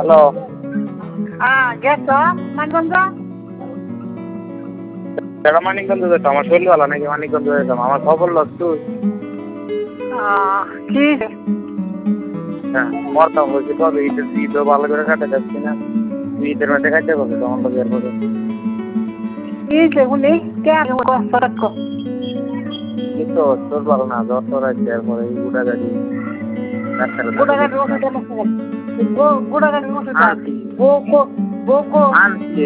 Hello. গেছ মানগঞ্জ? এটা মানিকগঞ্জ যেতাম, আমার শরীর ভালো নাকি মানিকগঞ্জ যেতাম, আমার খবর লস তুই। কি হ্যাঁ মরতাম বলছি, কবে ঈদও ভালো করে কাটে যাচ্ছি না, ঈদের মধ্যে কাটতে পারবে তখন তো বের করে শুনি কে এই তো তোর ভালো না, জ্বর তোর আছে, এরপরে এই উড়া গাড়ি ডাক্তারের গোড়াগাড়ির ওষুধ গোড়াগাড়ির ওষুধ আনছি বউ আনছি